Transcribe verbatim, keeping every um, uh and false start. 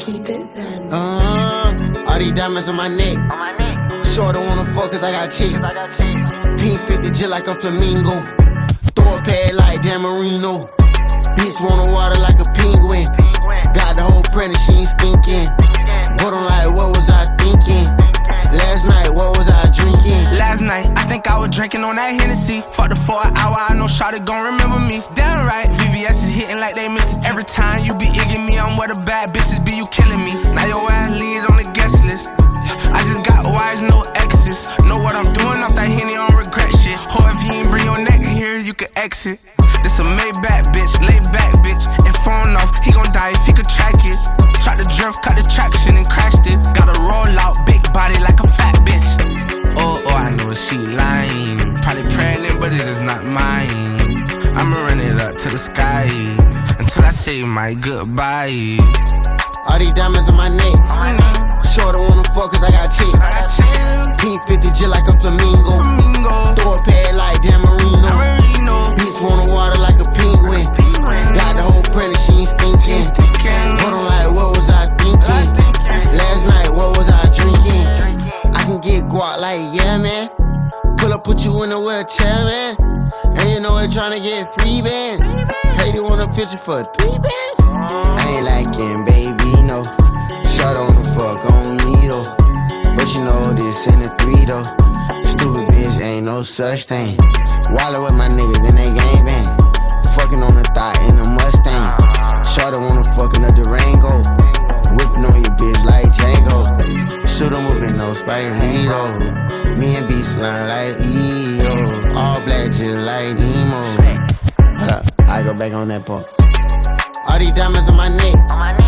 Keep it zen. Uh, all these diamonds on my neck. On my neck. Shorty wanna fuck cause I got cheek. I got cheap. Pink fifty jet like a flamingo. Throw a pad like Dan Marino. Bitch wanna water like a penguin. Got the whole prentice, she ain't stinking. But I'm like, what was I thinking? Last night, what was I drinking? Last night, I think I was drinking on that Hennessy. Fucked her for an hour, I know Shawty gon' remember me. Damn right, V V S is hitting like they missed it. Every time you be igging me, I'm where the bad bitches be, you killing me. Now your ass lead on the guest list. I just got wise, no exes. Know what I'm doing off that Henny, I don't regret shit. Or if you ain't bring your neck here, you can exit. This a Maybach bitch, lay back bitch. And phone off, he gon' die if he could track it. Tried to drift, cut the traction and crashed it. Got a roll out, big body like a fat bitch. Oh, oh, I know she lying. Probably pregnant, but it is not mine. I'ma run it up to the sky until I say my goodbye. All these diamonds on my neck. Shorty wanna fuck cause I got cheap. Pink fifty jet like a flamingo. Throw a pad like Dan Marino. Bitch wanna water like a penguin. Got the whole prentice, she ain't stinking. But I'm like, what was I thinking? Last night, what was I drinking? I can get guap like, yeah, man. Pull up, put you in a wheelchair, man. And you know we're tryna get free bands. Hey, they wanna feature for three bands? I ain't liking, baby, no. Shut on the fuck on me, though. But you know this in the three, though. Stupid bitch, ain't no such thing. Wallet with my niggas in they gang bang. Fucking on the thigh in the Mustang. Shorty wanna fuck in a Durango. Whipping on your bitch like Django. Shoot 'em up in no Spike Lee, me and B slime like E O. All black just like emo. Hold up, I go back on that part. All these diamonds on my neck. On my neck.